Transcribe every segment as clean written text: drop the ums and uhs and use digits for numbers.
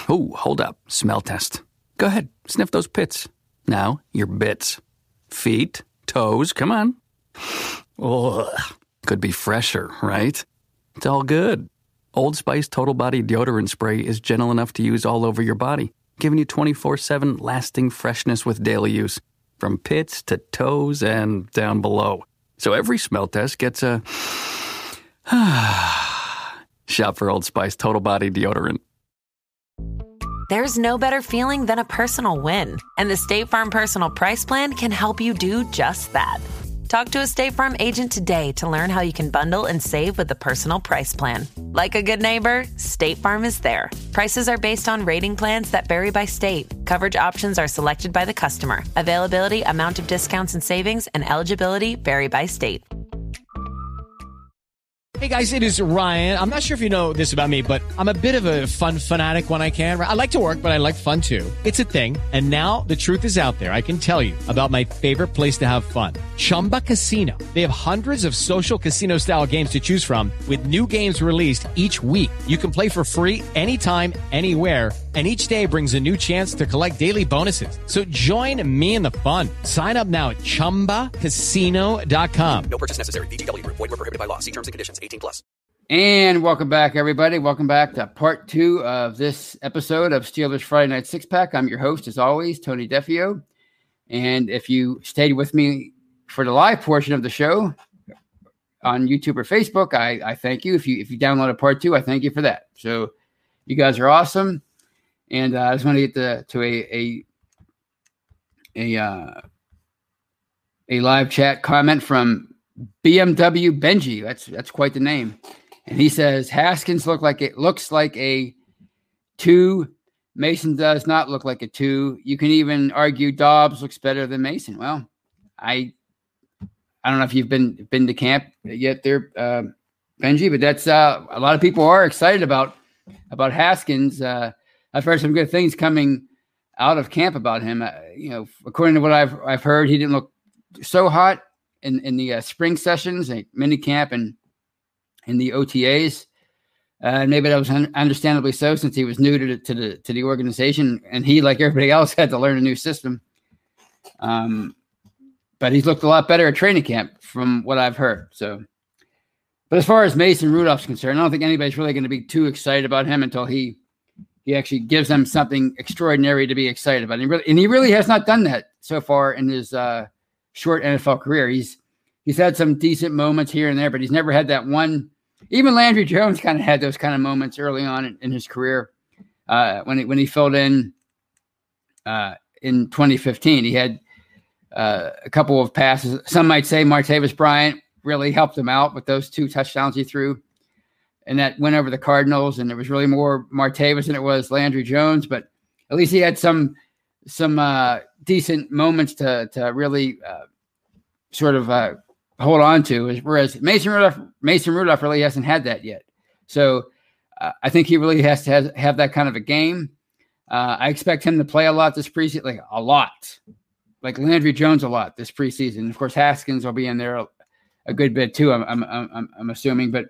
Oh, hold up. Smell test. Go ahead. Sniff those pits. Now, your bits. Feet, toes, come on. Ugh. Could be fresher, right? It's all good. Old Spice Total Body Deodorant Spray is gentle enough to use all over your body, giving you 24/7 lasting freshness with daily use, from pits to toes and down below. So every smell test gets a shop for Old Spice Total Body Deodorant. There's no better feeling than a personal win, and the State Farm Personal Price Plan can help you do just that. Talk to a State Farm agent today to learn how you can bundle and save with the Personal Price Plan. Like a good neighbor, State Farm is there. Prices are based on rating plans that vary by state. Coverage options are selected by the customer. Availability, amount of discounts and savings, and eligibility vary by state. Hey guys, it is Ryan. I'm not sure if you know this about me, but I'm a bit of a fun fanatic when I can. I like to work, but I like fun too. It's a thing. And now the truth is out there. I can tell you about my favorite place to have fun. Chumba Casino. They have hundreds of social casino style games to choose from with new games released each week. You can play for free anytime, anywhere. And each day brings a new chance to collect daily bonuses. So join me in the fun. Sign up now at ChumbaCasino.com. No purchase necessary. VGW Group. Void where prohibited by law. See terms and conditions. 18+. And welcome back, everybody. Welcome back to part 2 of this episode of Steelers Friday Night Six Pack. I'm your host, as always, Tony Defio. And if you stayed with me for the live portion of the show on YouTube or Facebook, I thank you. If you downloaded part 2, I thank you for that. So you guys are awesome. And I just want to get to a live chat comment from BMW Benji. That's quite the name. And he says Haskins looks like a 2. Mason does not look like a 2. You can even argue Dobbs looks better than Mason. Well, I don't know if you've been to camp yet there, Benji, but that's a lot of people are excited about Haskins. I've heard some good things coming out of camp about him. According to what I've heard, he didn't look so hot in the spring sessions, mini camp, and in the OTAs. Maybe that was understandably so, since he was new to the organization, and he, like everybody else, had to learn a new system. But he's looked a lot better at training camp, from what I've heard. So, but as far as Mason Rudolph's concerned, I don't think anybody's really going to be too excited about him until he actually gives them something extraordinary to be excited about. And he really has not done that so far in his short NFL career. He's had some decent moments here and there, but he's never had that one. Even Landry Jones kind of had those kind of moments early on in his career when he filled in 2015. He had a couple of passes. Some might say Martavis Bryant really helped him out with those 2 touchdowns he threw, and that went over the Cardinals, and it was really more Martavis than it was Landry Jones. But at least he had some decent moments to really sort of hold on to, whereas Mason Rudolph really hasn't had that yet. So I think he really has to have that kind of a game. I expect him to play a lot this preseason, like Landry Jones a lot this preseason. Of course, Haskins will be in there a good bit too. I'm assuming, but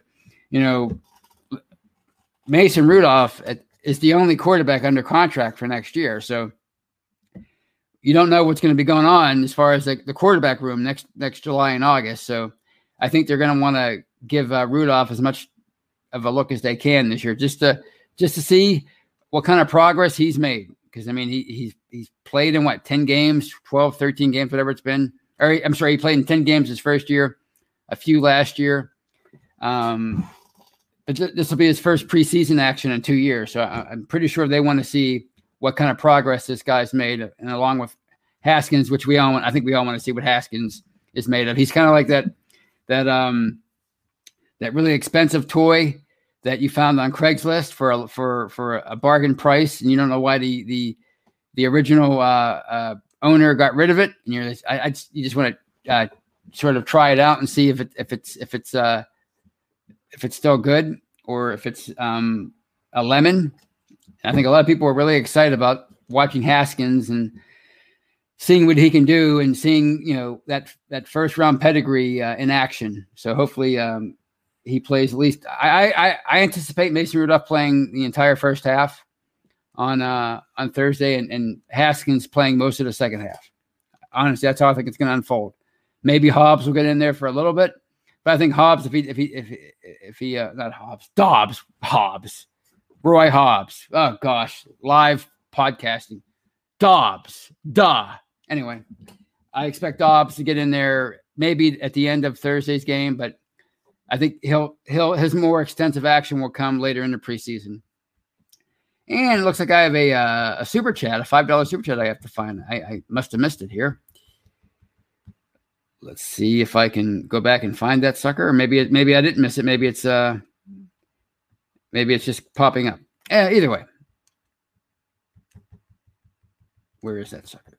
Mason Rudolph is the only quarterback under contract for next year. So you don't know what's going to be going on as far as the quarterback room next July and August. So I think they're going to want to give Rudolph as much of a look as they can this year, just to see what kind of progress he's made. Because, I mean, he's played in 10 games, 12, 13 games, whatever it's been. Or I'm sorry, he played in 10 games his first year, a few last year. But this will be his first preseason action in 2 years. So I'm pretty sure they want to see what kind of progress this guy's made, and along with Haskins, which I think we all want to see what Haskins is made of. He's kind of like that really expensive toy that you found on Craigslist for a bargain price, and you don't know why the original owner got rid of it, and you just want to sort of try it out and see if it's still good, or if it's a lemon. I think a lot of people are really excited about watching Haskins and seeing what he can do, and seeing that first round pedigree in action. So hopefully he plays at least. I anticipate Mason Rudolph playing the entire first half. on Thursday, and Haskins playing most of the second half. Honestly, that's how I think it's going to unfold. Maybe Hobbs will get in there for a little bit, but I think Hobbs, Roy Hobbs. Oh gosh, live podcasting. Dobbs. Anyway, I expect Dobbs to get in there maybe at the end of Thursday's game, but I think his more extensive action will come later in the preseason. And it looks like I have a super chat, a $5 super chat I have to find. I must have missed it here. Let's see if I can go back and find that sucker, or maybe I didn't miss it. Maybe it's just popping up. Either way, where is that sucker?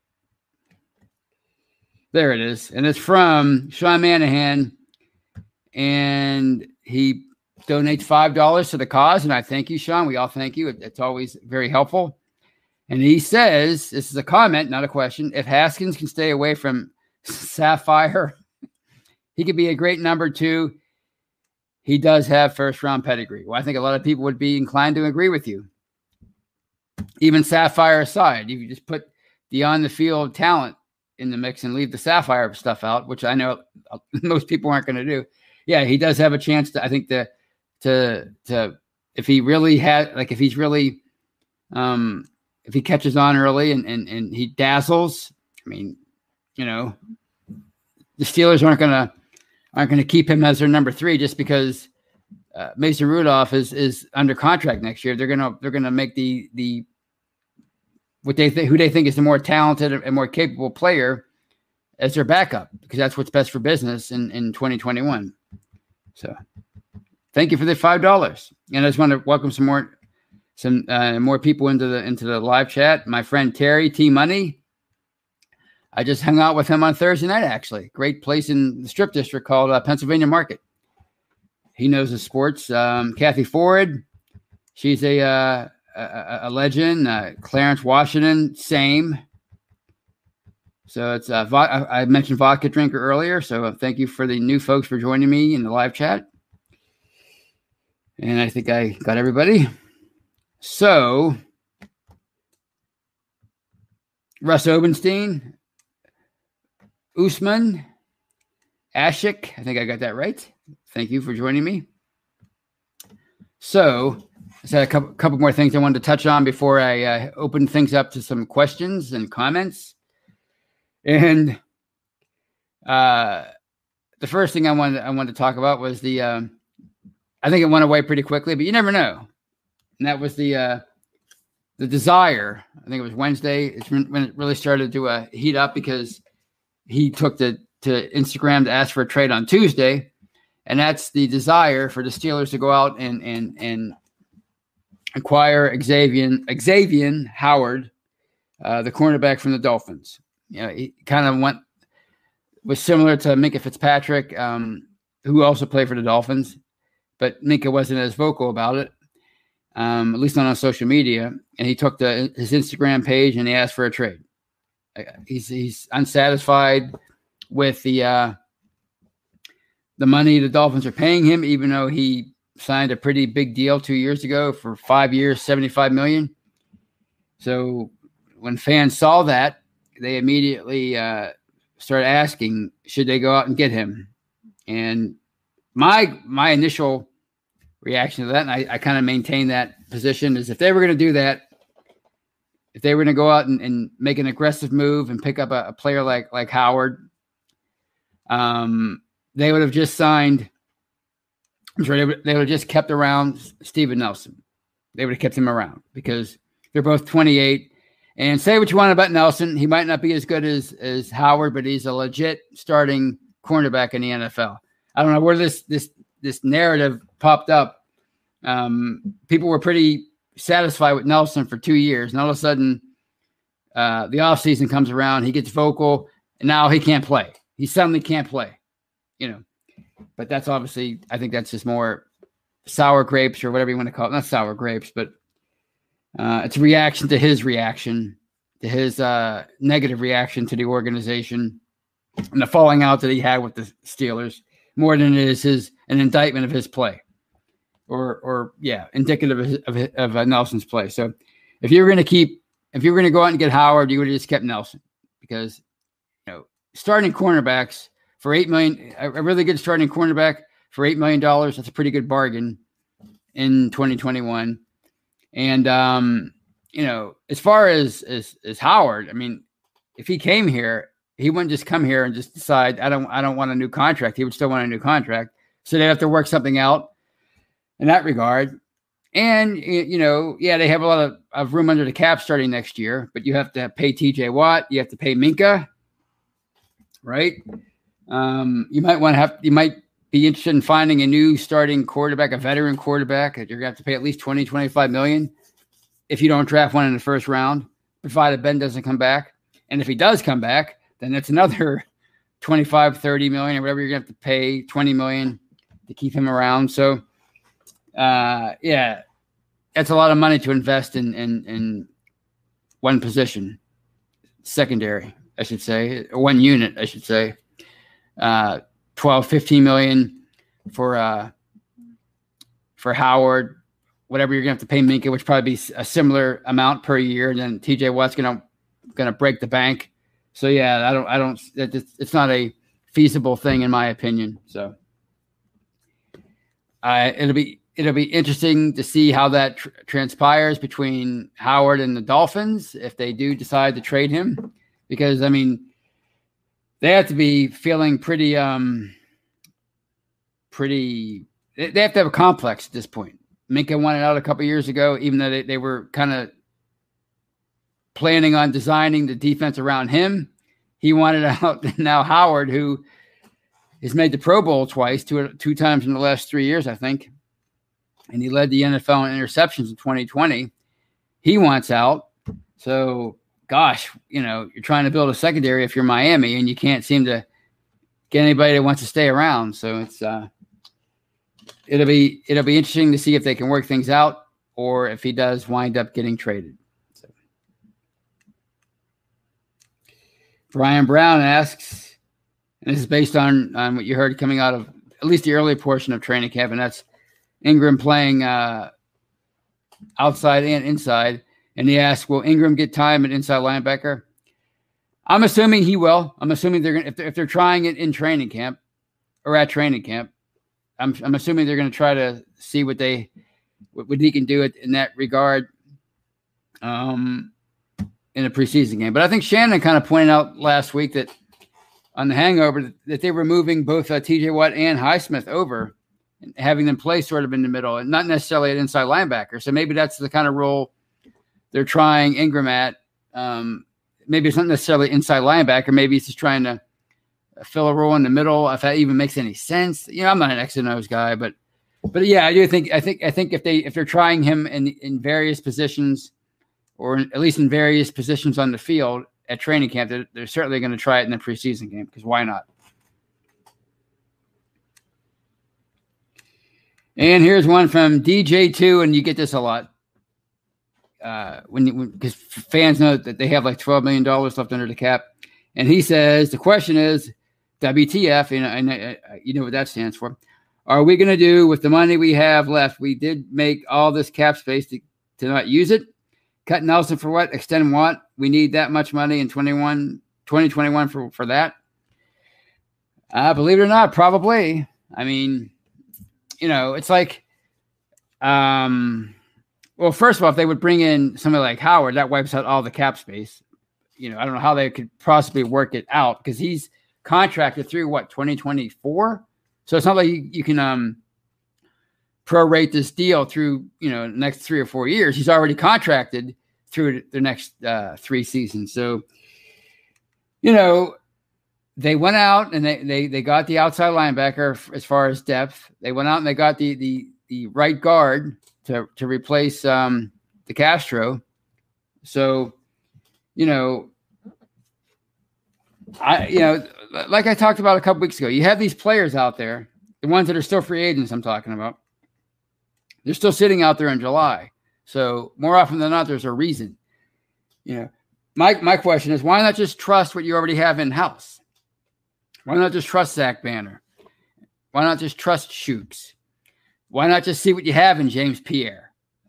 There it is, and it's from Sean Manahan, and he donates $5 to the cause, and I thank you, Sean. We all thank you. It's always very helpful. And he says, this is a comment, not a question, if Haskins can stay away from Sapphire, he could be a great number 2. He does have first-round pedigree. Well, I think a lot of people would be inclined to agree with you. Even Sapphire aside, you just put the on-the-field talent in the mix and leave the Sapphire stuff out, which I know most people aren't going to do. Yeah, he does have a chance to, I think, to if he really had, like, if he's really, if he catches on early and he dazzles, I mean, you know, the Steelers aren't going to keep him as their number 3 just because Mason Rudolph is under contract next year. They're gonna make the who they think is the more talented and more capable player as their backup, because that's what's best for business in 2021. So thank you for the $5. And I just want to welcome some more people into the live chat. My friend Terry T Money. I just hung out with him on Thursday night, actually. Great place in the Strip District called Pennsylvania Market. He knows the sports. Kathy Ford, she's a legend. Clarence Washington, same. So it's I mentioned Vodka Drinker earlier, so thank you for the new folks for joining me in the live chat. And I think I got everybody. So, Russ Obenstein, Usman, Ashik, I think I got that right. Thank you for joining me. So, I said a couple more things I wanted to touch on before I open things up to some questions and comments. And the first thing I wanted to talk about was the I think it went away pretty quickly, but you never know. And that was the desire. I think it was Wednesday. It's when it really started to heat up, because he took to Instagram to ask for a trade on Tuesday, and that's the desire for the Steelers to go out and acquire Xavier Howard, the cornerback from the Dolphins. You know, he kind of was similar to Minkah Fitzpatrick, who also played for the Dolphins, but Minkah wasn't as vocal about it, at least not on social media. And he took his Instagram page and he asked for a trade. He's unsatisfied with the money the Dolphins are paying him, even though he signed a pretty big deal 2 years ago for 5 years, $75 million. So when fans saw that, they immediately started asking, should they go out and get him? And my initial reaction to that, and I kind of maintain that position, is if they were going to do that, if they were going to go out and make an aggressive move and pick up a player like Howard, they would have just signed. I'm sure they would have just kept around Steven Nelson. They would have kept him around because they're both 28. And say what you want about Nelson, he might not be as good as Howard, but he's a legit starting cornerback in the NFL. I don't know where this narrative popped up. People were pretty satisfied with Nelson for 2 years, and all of a sudden, the offseason comes around, he gets vocal, and now he can't play. He suddenly can't play, you know. But that's obviously, I think that's just more sour grapes or whatever you want to call it. Not sour grapes, but it's a reaction to his negative reaction to the organization and the falling out that he had with the Steelers, more than it is an indictment of his play, or indicative of Nelson's play. So if you're going to go out and get Howard, you would have just kept Nelson, because starting cornerbacks for $8 million, a really good starting cornerback for $8 million, that's a pretty good bargain in 2021. And as far as Howard, I mean, if he came here, he wouldn't just come here and just decide I don't want a new contract. He would still want a new contract, so they'd have to work something out in that regard. And they have a lot of room under the cap starting next year, but you have to pay TJ Watt, you have to pay Minka, right? You might be interested in finding a new starting quarterback, a veteran quarterback that you're going to have to pay at least $20-25 million if you don't draft one in the first round, provided Ben doesn't come back. And if he does come back, then it's another $25-30 million or whatever you're going to have to pay, $20 million to keep him around. So, that's a lot of money to invest in one position, secondary, I should say, one unit, I should say. 12-15 million for Howard, whatever you're gonna have to pay Minka, which probably be a similar amount per year. And then TJ Watt's gonna break the bank. So it's not a feasible thing in my opinion. So it'll be interesting to see how that transpires between Howard and the Dolphins if they do decide to trade him, because I mean, they have to be feeling pretty. They have to have a complex at this point. Minka wanted out a couple of years ago, even though they were kind of planning on designing the defense around him. He wanted out. Now Howard, who has made the Pro Bowl twice, two times in the last 3 years, I think, and he led the NFL in interceptions in 2020. He wants out. So, gosh, you're trying to build a secondary if you're Miami, and you can't seem to get anybody that wants to stay around. So it's it'll be interesting to see if they can work things out, or if he does wind up getting traded. So. Brian Brown asks, and this is based on what you heard coming out of at least the early portion of training camp, and that's Ingram playing outside and inside. And he asked, will Ingram get time at inside linebacker? I'm assuming he will. I'm assuming they're going to, if they're trying it in training camp or at training camp, I'm assuming they're going to try to see what he can do in that regard in a preseason game. But I think Shannon kind of pointed out last week that on the hangover that they were moving both TJ Watt and Highsmith over and having them play sort of in the middle and not necessarily at inside linebacker. So maybe that's the kind of role they're trying Ingram at. Maybe it's not necessarily inside linebacker. Maybe it's just trying to fill a role in the middle, if that even makes any sense. I'm not an X and O's guy, but yeah, I do think if they're trying him in various positions, or at least in various positions on the field at training camp, they're certainly going to try it in the preseason game, because why not? And here's one from DJ2, and you get this a lot. Because fans know that they have like $12 million left under the cap. And he says, the question is, WTF, and you know what that stands for. Are we going to do with the money we have left? We did make all this cap space to not use it. Cut Nelson for what? Extend what? We need that much money in 2021 for that. Believe it or not, probably. I mean, it's like, well, first of all, if they would bring in somebody like Howard, that wipes out all the cap space. I don't know how they could possibly work it out, because he's contracted through 2024. So it's not like you can prorate this deal through the next 3 or 4 years. He's already contracted through the next 3 seasons. So they went out and they got the outside linebacker as far as depth. They went out and they got the right guard to replace the Castro. So, like I talked about a couple weeks ago, you have these players out there, the ones that are still free agents I'm talking about. They're still sitting out there in July. So more often than not, there's a reason. My question is, why not just trust what you already have in-house? Why not just trust Zach Banner? Why not just trust Shooks? Why not just see what you have in James Pierre?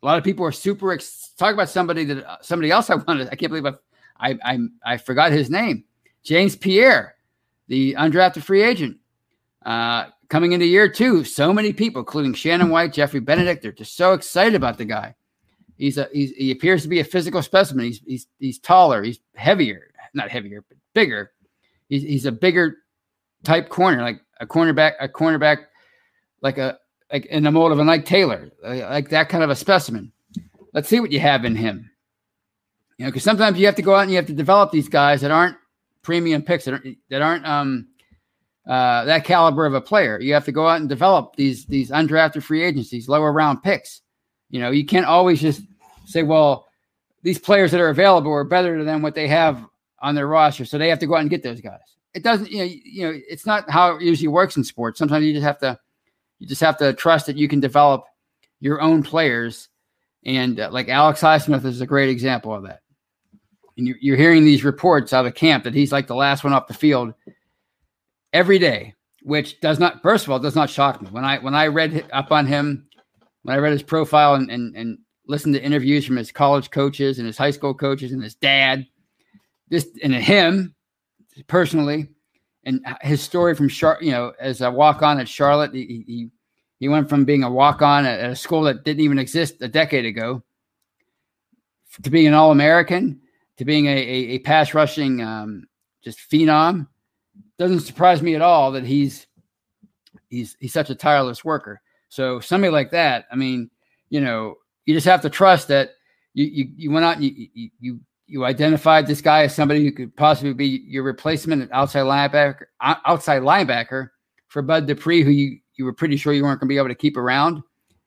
A lot of people are talk about somebody else I wanted. I can't believe I forgot his name. James Pierre, the undrafted free agent, coming into year 2. So many people, including Shannon White, Jeffrey Benedict, they're just so excited about the guy. He appears to be a physical specimen. He's taller. He's heavier, not heavier, but bigger. He's a bigger type corner, like a cornerback, like in the mold of a Mike Taylor, like that kind of a specimen. Let's see what you have in him. Because sometimes you have to go out and you have to develop these guys that aren't premium picks, that aren't that caliber of a player. You have to go out and develop these undrafted free agents, these lower round picks. You can't always just say, well, these players that are available are better than what they have on their roster, so they have to go out and get those guys. It doesn't, it's not how it usually works in sports. Sometimes you just have to trust that you can develop your own players. And like Alex Highsmith is a great example of that. And you're hearing these reports out of camp that he's like the last one off the field every day, which does not shock me. When I read up on him, when I read his profile and listened to interviews from his college coaches and his high school coaches and his dad, and him personally, and his story from as a walk-on at Charlotte, he went from being a walk-on at a school that didn't even exist a decade ago to being an All-American, to being a pass rushing just phenom. Doesn't surprise me at all that he's such a tireless worker. So somebody like that, I mean, you just have to trust that you went out and you identified this guy as somebody who could possibly be your replacement at outside linebacker for Bud Dupree, who you were pretty sure you weren't going to be able to keep around.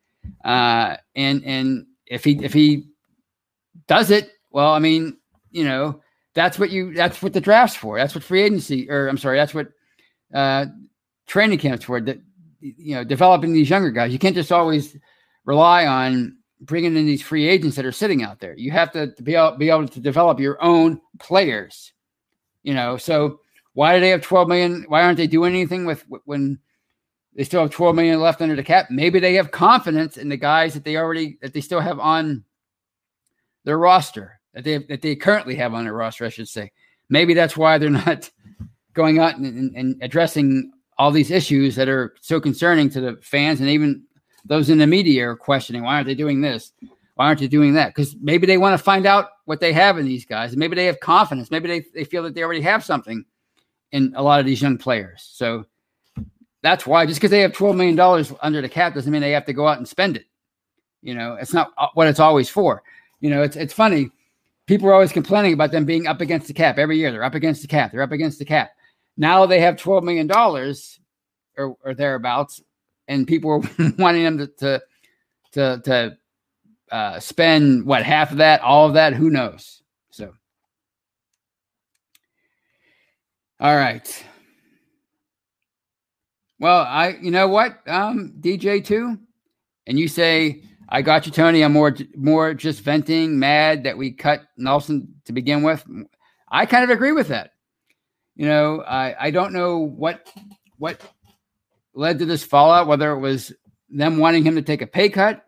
And if he does it, well, I mean, that's what the draft's for. That's what free agency, that's what training camp's for. Developing these younger guys. You can't just always rely on bringing in these free agents that are sitting out there. You have to be able to develop your own players. So why do they have $12 million? Why aren't they doing anything when they still have $12 million left under the cap? Maybe they have confidence in the guys that they still have on their roster, that they currently have on their roster, I should say. Maybe that's why they're not going out and addressing all these issues that are so concerning to the fans, and even those in the media are questioning, why aren't they doing this? Why aren't they doing that? Because maybe they want to find out what they have in these guys. And maybe they have confidence. Maybe they feel that they already have something in a lot of these young players. So that's why, just because they have $12 million under the cap doesn't mean they have to go out and spend it. It's not what it's always for. It's funny. People are always complaining about them being up against the cap every year. They're up against the cap. They're up against the cap. Now they have $12 million or thereabouts, and people are wanting them to spend half of that, all of that, who knows? So, all right. Well, you know what, DJ too, and you say, I got you, Tony. I'm more just venting, mad that we cut Nelson to begin with. I kind of agree with that. I don't know what led to this fallout, whether it was them wanting him to take a pay cut,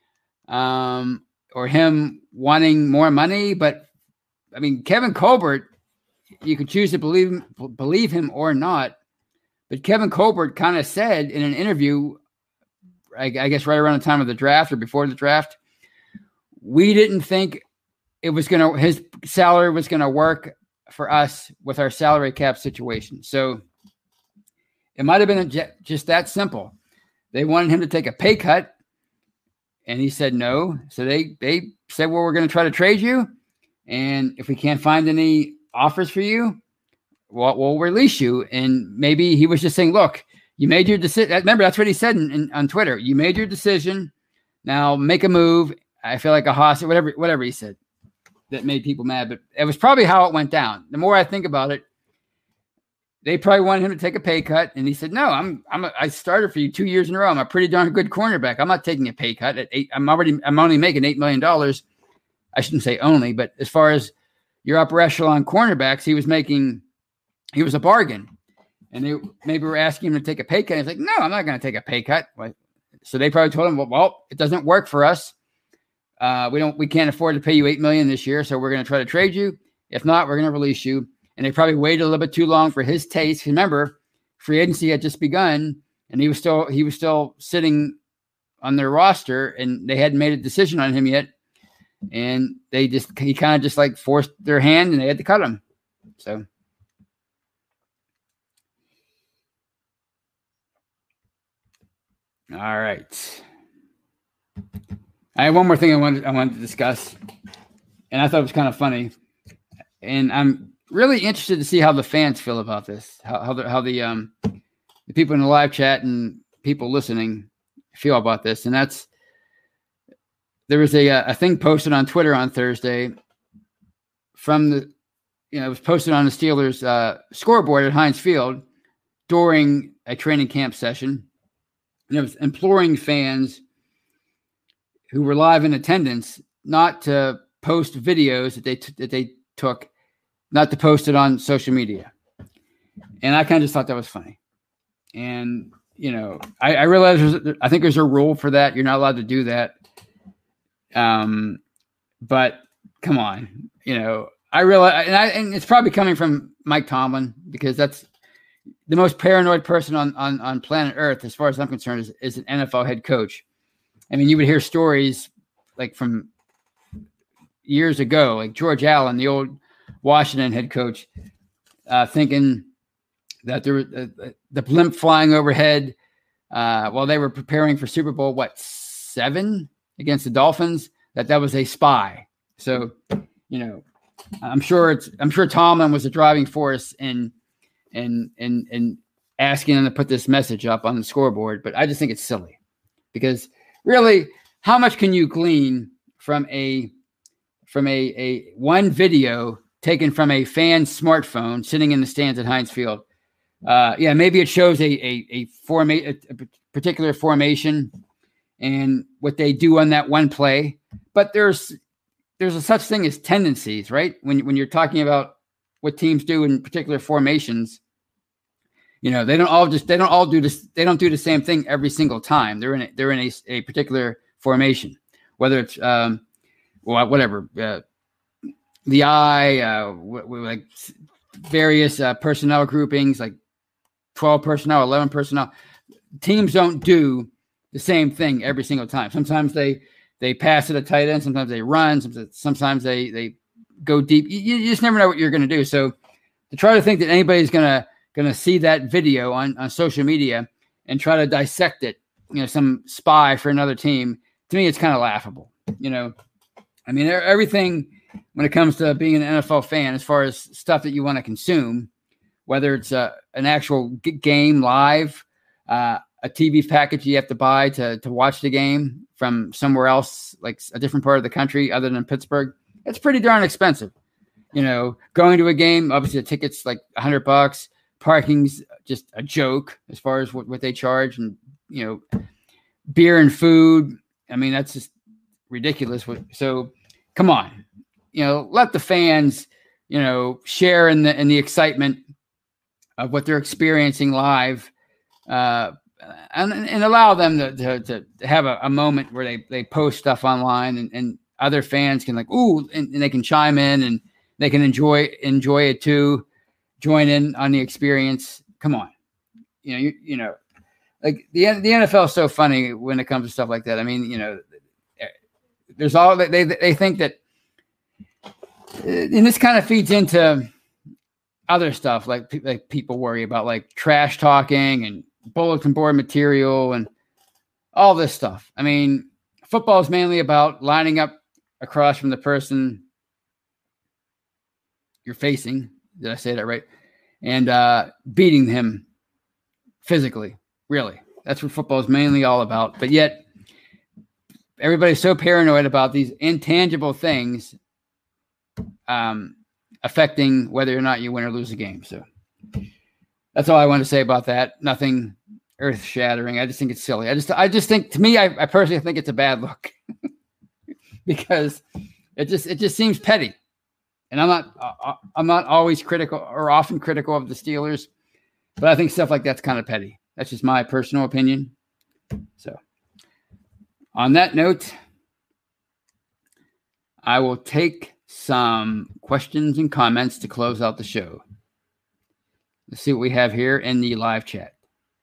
or him wanting more money. But I mean, Kevin Colbert, you can choose to believe him or not. But Kevin Colbert kind of said in an interview, I guess right around the time of the draft or before the draft, we didn't think his salary was going to work for us with our salary cap situation. So it might have been just that simple. They wanted him to take a pay cut, and he said no. So they said, well, we're going to try to trade you, and if we can't find any offers for you, we'll release you. And maybe he was just saying, look, you made your decision. Remember, that's what he said on Twitter. You made your decision. Now make a move. I feel like a hostage, whatever he said that made people mad. But it was probably how it went down. The more I think about it, they probably wanted him to take a pay cut. And he said, no, I started for you 2 years in a row. I'm a pretty darn good cornerback. I'm not taking a pay cut at I'm only making $8 million. I shouldn't say only, but as far as your upper echelon cornerbacks, he was a bargain. And they maybe were asking him to take a pay cut. He's like, no, I'm not going to take a pay cut. So they probably told him, well, it doesn't work for us. we can't afford to pay you $8 million this year, so we're going to try to trade you. If not, we're going to release you. And they probably waited a little bit too long for his taste. Remember, free agency had just begun, and he was still sitting on their roster, and they hadn't made a decision on him yet. And he kind of just like forced their hand, and they had to cut him. So. All right. I have one more thing I wanted to discuss, and I thought it was kind of funny. And I'm really interested to see how the fans feel about this, how the people in the live chat and people listening feel about this. And there was a thing posted on Twitter on Thursday it was posted on the Steelers scoreboard at Heinz Field during a training camp session. And it was imploring fans who were live in attendance not to post videos that they took, not to post it on social media. And I kind of just thought that was funny. And, I realize I think there's a rule for that. You're not allowed to do that. But come on, I realize, and it's probably coming from Mike Tomlin, because that's the most paranoid person on planet Earth, as far as I'm concerned, is an NFL head coach. I mean, you would hear stories like from years ago, like George Allen, the old Washington head coach, thinking that there was the blimp flying overhead while they were preparing for Super Bowl, 7 against the Dolphins, that was a spy. So, I'm sure Tomlin was a driving force in asking them to put this message up on the scoreboard. But I just think it's silly, because really, how much can you glean from a one video taken from a fan's smartphone sitting in the stands at Heinz Field? Maybe it shows a particular formation and what they do on that one play, but there's a such thing as tendencies, right? When you're talking about what teams do in particular formations, they don't all do this. They don't do the same thing every single time. They're in a particular formation, whether it's whatever the eye, like various personnel groupings, like 12 personnel, 11 personnel. Teams don't do the same thing every single time. Sometimes they pass it a tight end. Sometimes they run. Sometimes they go deep. You just never know what you're going to do. So to try to think that anybody's going to see that video on social media and try to dissect it, some spy for another team, to me, it's kind of laughable. I mean, everything when it comes to being an NFL fan, as far as stuff that you want to consume, whether it's an actual game live, a TV package you have to buy to watch the game from somewhere else, like a different part of the country other than Pittsburgh, it's pretty darn expensive. Going to a game, obviously the ticket's like $100. Parking's just a joke as far as what they charge, and beer and food. I mean, that's just ridiculous. So come on, let the fans, share in the excitement of what they're experiencing live, and allow them to have a moment where they post stuff online, and other fans can and they can chime in and they can enjoy it too, join in on the experience. Come on, like the NFL is so funny when it comes to stuff like that. I mean, there's all they think that, and this kind of feeds into other stuff like people worry about, like trash talking and bulletin board material and all this stuff. I mean, football is mainly about lining up across from the person you're facing. Did I say that right? And beating him physically. Really, that's what football is mainly all about. But yet, everybody's so paranoid about these intangible things affecting whether or not you win or lose a game. So that's all I want to say about that. Nothing earth-shattering. I just think it's silly. I just think, to me, I personally think it's a bad look because it just seems petty. And I'm not always critical or often critical of the Steelers, but I think stuff like that's kind of petty. That's just my personal opinion. So on that note, I will take some questions and comments to close out the show. Let's see what we have here in the live chat.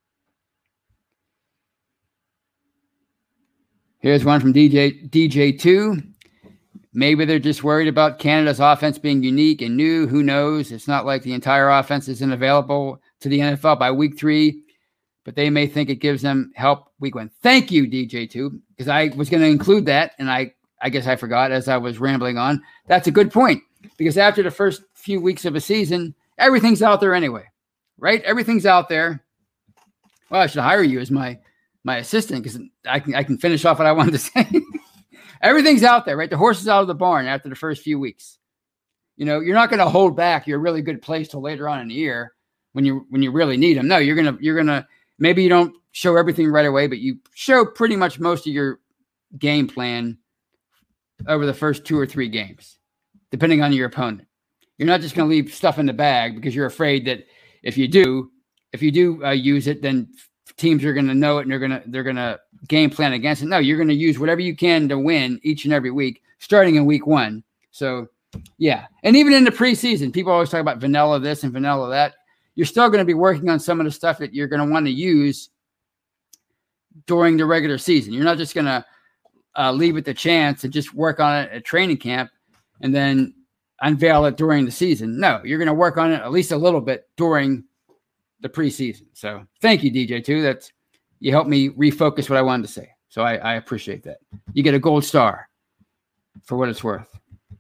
Here's one from DJ2. Maybe they're just worried about Canada's offense being unique and new. Who knows? It's not like the entire offense isn't available to the NFL by week 3, but they may think it gives them help week 1. Thank you, DJ2, because I was going to include that, and I guess I forgot as I was rambling on. That's a good point, because after the first few weeks of a season, everything's out there anyway, right? Everything's out there. Well, I should hire you as my assistant, because I can finish off what I wanted to say. Everything's out there, right? The horse is out of the barn after the first few weeks. You know, you're not going to hold back your really good plays till later on in the year when you really need them. No, you're gonna maybe you don't show everything right away, but you show pretty much most of your game plan over the first 2 or 3 games, depending on your opponent. You're not just going to leave stuff in the bag because you're afraid that if you do use it, then teams are going to know it and they're gonna game plan against it. No, you're going to use whatever you can to win each and every week, starting in week 1. So, yeah. And even in the preseason, people always talk about vanilla this and vanilla that. You're still going to be working on some of the stuff that you're going to want to use during the regular season. You're not just going to leave it to chance and just work on it at training camp and then unveil it during the season. No, you're going to work on it at least a little bit during the preseason. So thank you, DJ2. You helped me refocus what I wanted to say. So I appreciate that. You get a gold star for what it's worth.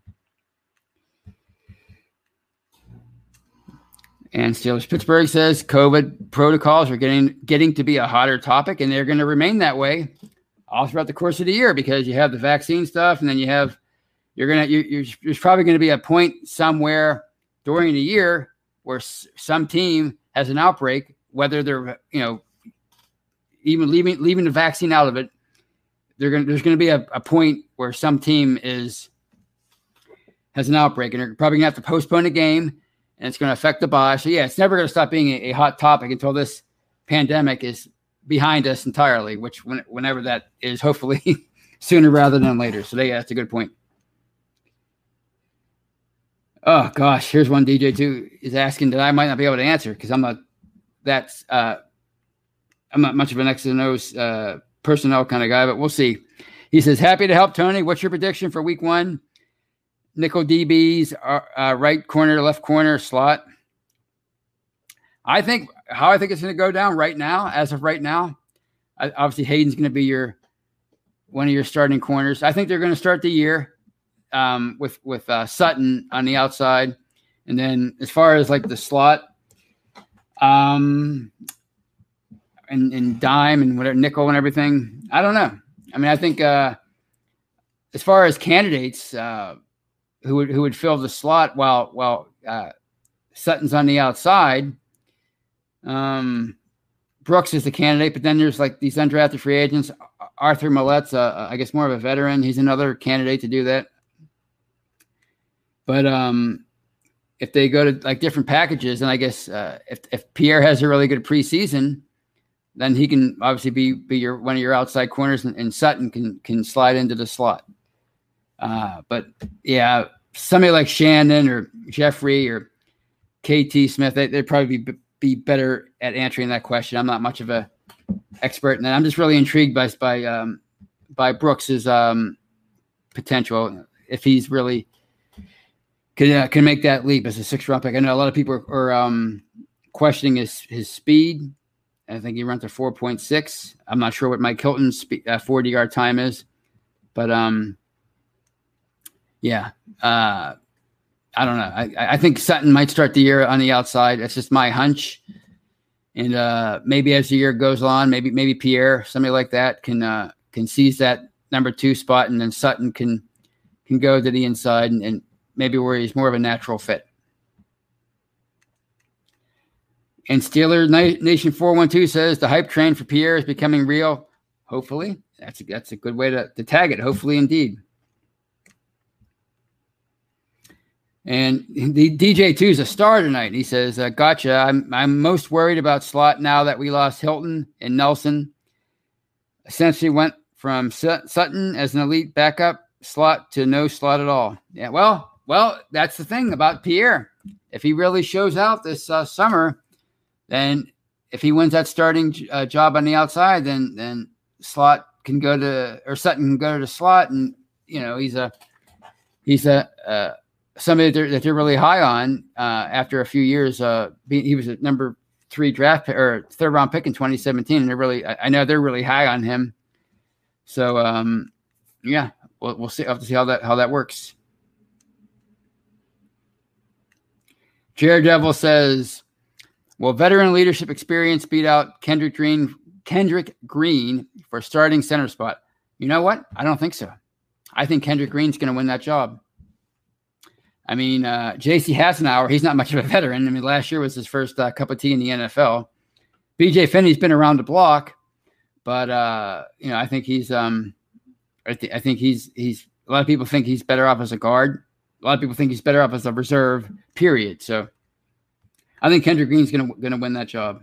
And Steelers Pittsburgh says COVID protocols are getting to be a hotter topic, and they're going to remain that way all throughout the course of the year, because you have the vaccine stuff, and then there's probably going to be a point somewhere during the year where some team has an outbreak, whether they're even leaving the vaccine out of it. There's going to be a point where some team has an outbreak, and they're probably going to have to postpone a game. And it's going to affect the bye. So, yeah, it's never going to stop being a hot topic until this pandemic is behind us entirely, which whenever that is, hopefully sooner rather than later. So, yeah, that's a good point. Oh, gosh, here's one DJ2 is asking that I might not be able to answer because I'm not much of an X and O's personnel kind of guy, but we'll see. He says, happy to help, Tony. What's your prediction for week 1? Nickel DBs, right corner, left corner, slot. I think it's going to go down right now. As of right now, obviously Hayden's going to be one of your starting corners. I think they're going to start the year with Sutton on the outside, and then as far as like the slot, and dime and whatever, nickel and everything. I don't know. I mean, I think as far as candidates. Who would fill the slot while Sutton's on the outside. Brooks is the candidate, but then there's like these undrafted free agents. Arthur Millette's, I guess, more of a veteran. He's another candidate to do that. But if they go to like different packages, and I guess if Pierre has a really good preseason, then he can obviously be one of your outside corners, and Sutton can slide into the slot. But yeah, somebody like Shannon or Jeffrey or KT Smith, they'd probably be better at answering that question. I'm not much of a expert in that. I'm just really intrigued by Brooks's potential, if he's really can make that leap as a 6th round pick. I know a lot of people are questioning his speed. I think he runs a 4.6. I'm not sure what Mike Hilton's 40-yard time is, but yeah, I don't know. I think Sutton might start the year on the outside. That's just my hunch. And maybe as the year goes on, maybe Pierre, somebody like that, can seize that number 2 spot, and then Sutton can go to the inside and maybe where he's more of a natural fit. And Steeler Nation 412 says the hype train for Pierre is becoming real. Hopefully, that's a good way to tag it. Hopefully, indeed. And the DJ2 is a star tonight. He says, gotcha. I'm most worried about slot now that we lost Hilton and Nelson. Essentially went from Sutton as an elite backup slot to no slot at all. Yeah, well, that's the thing about Pierre. If he really shows out this summer, then if he wins that starting job on the outside, then slot can go to, or Sutton can go to the slot, and he's a somebody that they're really high on after a few years. He was a number 3 draft pick, or 3rd round pick in 2017, and I know they're really high on him. So yeah, we'll see. I'll have to see how that works. Jared Devil says, will veteran leadership experience beat out Kendrick Green for starting center spot? You know what? I don't think so. I think Kendrick Green's going to win that job. I mean, J.C. Hassenauer, he's not much of a veteran. I mean, last year was his first cup of tea in the NFL. B.J. Finney's been around the block, but I think he's I think he's a lot of people think he's better off as a guard. A lot of people think he's better off as a reserve, period. So I think Kendrick Green's going to win that job.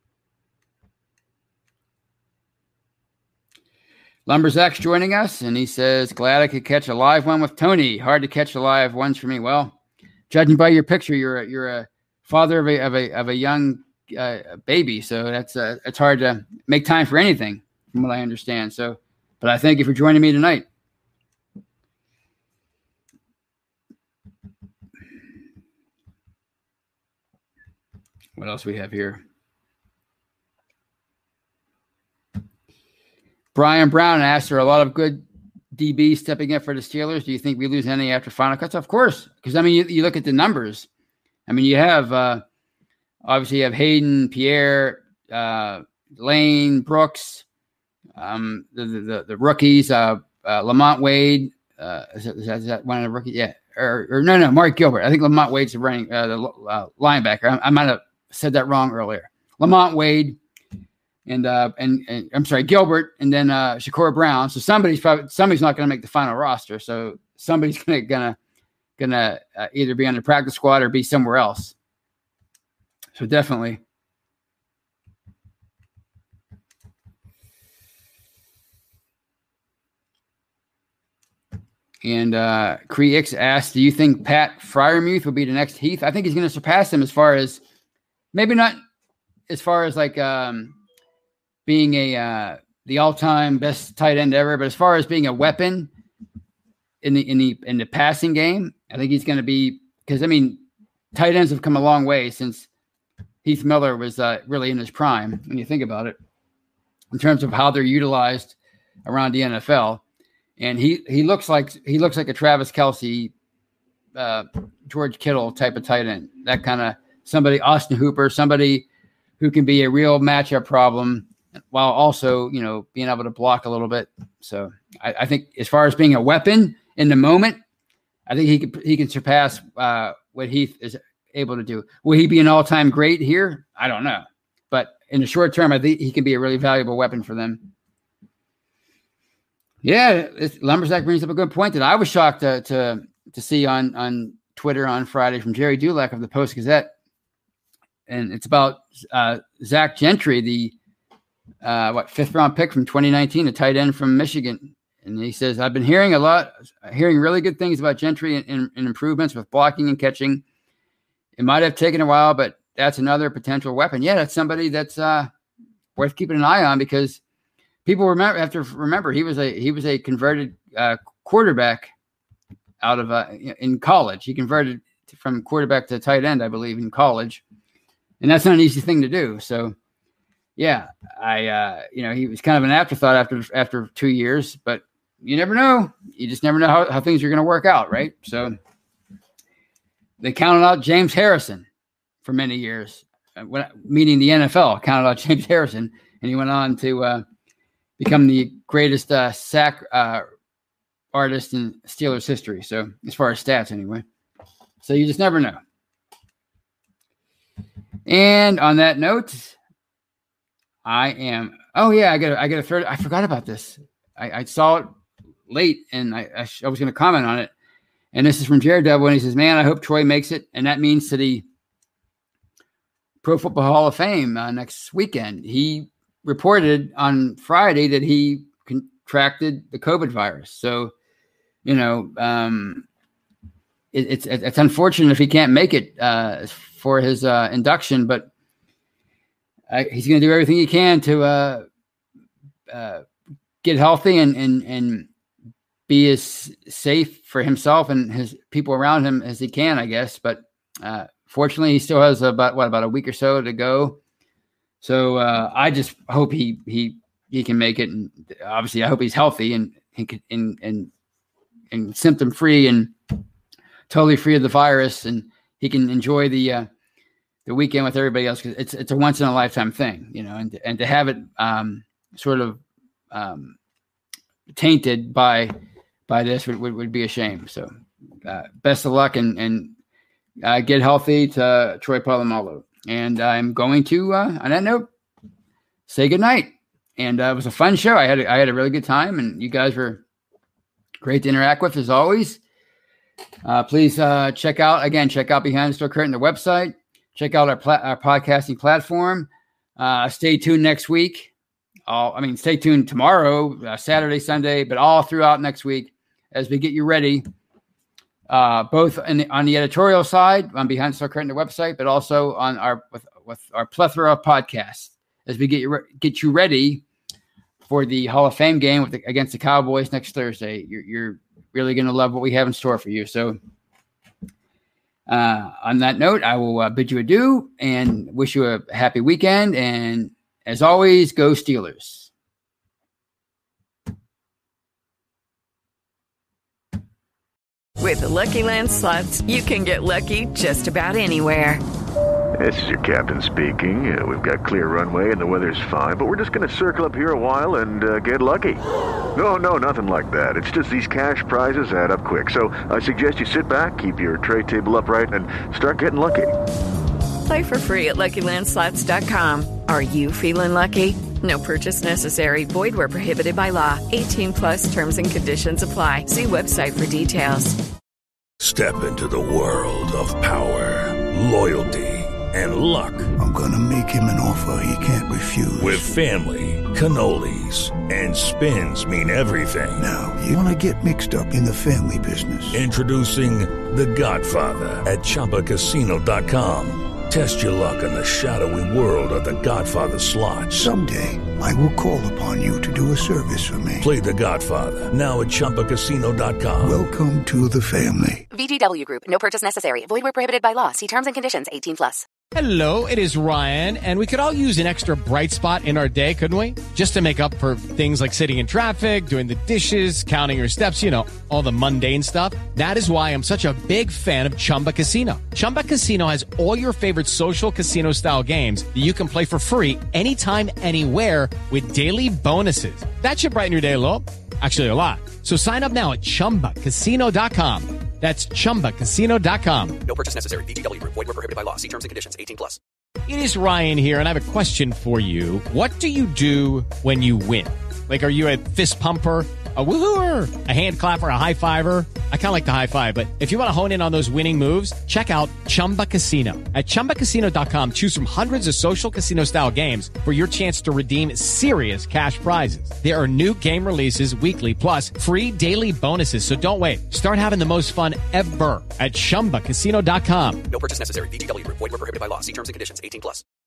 Lumberzak's joining us, and he says, glad I could catch a live one with Tony. Hard to catch a live ones for me. Well, judging by your picture, you're a father of a young baby, so it's hard to make time for anything, from what I understand. So, but I thank you for joining me tonight. What else we have here? Brian Brown asked, are a lot of good DBs stepping in for the Steelers? Do you think we lose any after final cuts? Of course, because, I mean, you look at the numbers. I mean, you have obviously you have Hayden, Pierre, Lane, Brooks, the rookies, Lamont Wade. Is that one of the rookies? Yeah. Or no, Mark Gilbert. I think Lamont Wade's the linebacker. I might have said that wrong earlier. Lamont Wade. And I'm sorry, Gilbert, and then Shakur Brown. So somebody's not going to make the final roster. So somebody's gonna either be on the practice squad or be somewhere else. So definitely. And Creex asked, do you think Pat Freiermuth will be the next Heath? I think he's going to surpass him as far as, maybe not as far as like being the all-time best tight end ever, but as far as being a weapon in the passing game, I think he's going to be, because I mean, tight ends have come a long way since Heath Miller was really in his prime, when you think about it, in terms of how they're utilized around the NFL. And he looks like a Travis Kelce, George Kittle type of tight end, that kind of somebody, Austin Hooper, somebody who can be a real matchup problem, while also, being able to block a little bit. So I think as far as being a weapon in the moment, I think he can surpass what Heath is able to do. Will he be an all-time great here? I don't know. But in the short term, I think he can be a really valuable weapon for them. Yeah, Lumberzak brings up a good point that I was shocked to see on Twitter on Friday from Jerry Dulac of the Post-Gazette. And it's about Zach Gentry, the 5th round pick from 2019, a tight end from Michigan. And he says, I've been hearing really good things about Gentry and improvements with blocking and catching. It might have taken a while, but that's another potential weapon. Yeah, that's somebody that's worth keeping an eye on, because people have to remember he was a converted quarterback out of in college. He converted from quarterback to tight end, I believe, in college, and that's not an easy thing to do. So, yeah, he was kind of an afterthought after 2 years, but you never know. You just never know how things are going to work out, right? So they counted out James Harrison for many years, meaning the NFL counted out James Harrison, and he went on to become the greatest sack artist in Steelers history. So as far as stats, anyway. So you just never know. And on that note, I got a third. I forgot about this. I saw it late, and I was going to comment on it. And this is from Jared Devil, and he says, man, I hope Troy makes it. And that means to the Pro Football Hall of Fame next weekend. He reported on Friday that he contracted the COVID virus. So, it's unfortunate if he can't make it for his induction, but he's going to do everything he can to get healthy and be as safe for himself and his people around him as he can, I guess. But fortunately, he still has about a week or so to go. So I just hope he can make it, and obviously I hope he's healthy and symptom free and totally free of the virus, and he can enjoy the weekend with everybody else, because it's a once in a lifetime thing, and to have it sort of tainted by this would be a shame. So best of luck and get healthy to Troy Polamalu. And I'm going to, on that note, say goodnight. And it was a fun show. I had a really good time, and you guys were great to interact with as always. Please check out Behind the Steel Curtain, the website. Check out our podcasting platform. Stay tuned next week. Stay tuned tomorrow, Saturday, Sunday, but all throughout next week as we get you ready, both on the editorial side, on Behind the Steel Curtain, the website, but also on with our plethora of podcasts as we get you ready for the Hall of Fame game against the Cowboys next Thursday. You're really going to love what we have in store for you. So on that note, I will bid you adieu and wish you a happy weekend. And as always, go Steelers. With the Lucky Land Slots, you can get lucky just about anywhere. This is your captain speaking. We've got clear runway and the weather's fine, but we're just going to circle up here a while and get lucky. No, nothing like that. It's just these cash prizes add up quick. So I suggest you sit back, keep your tray table upright, and start getting lucky. Play for free at LuckyLandSlots.com. Are you feeling lucky? No purchase necessary. Void where prohibited by law. 18+ terms and conditions apply. See website for details. Step into the world of power, loyalty, and luck. I'm gonna make him an offer he can't refuse. With family, cannolis, and spins mean everything. Now, you wanna get mixed up in the family business. Introducing The Godfather at ChumbaCasino.com. Test your luck in the shadowy world of The Godfather slot. Someday, I will call upon you to do a service for me. Play The Godfather, now at ChumbaCasino.com. Welcome to the family. VGW Group. No purchase necessary. Void where prohibited by law. See terms and conditions. 18+. Hello, it is Ryan, and we could all use an extra bright spot in our day, couldn't we? Just to make up for things like sitting in traffic, doing the dishes, counting your steps, all the mundane stuff. That is why I'm such a big fan of Chumba Casino. Chumba Casino has all your favorite social casino-style games that you can play for free anytime, anywhere with daily bonuses. That should brighten your day a little. Actually, a lot. So sign up now at ChumbaCasino.com. That's ChumbaCasino.com. No purchase necessary. VGW Group. Void where prohibited by law. See terms and conditions. 18+. It is Ryan here, and I have a question for you. What do you do when you win? Like, are you a fist pumper, a woohooer, a hand clapper, a high fiver? I kind of like the high five, but if you want to hone in on those winning moves, check out Chumba Casino. At ChumbaCasino.com, choose from hundreds of social casino-style games for your chance to redeem serious cash prizes. There are new game releases weekly, plus free daily bonuses, so don't wait. Start having the most fun ever at ChumbaCasino.com. No purchase necessary. VGW Group. Void where prohibited by law. See terms and conditions. 18+.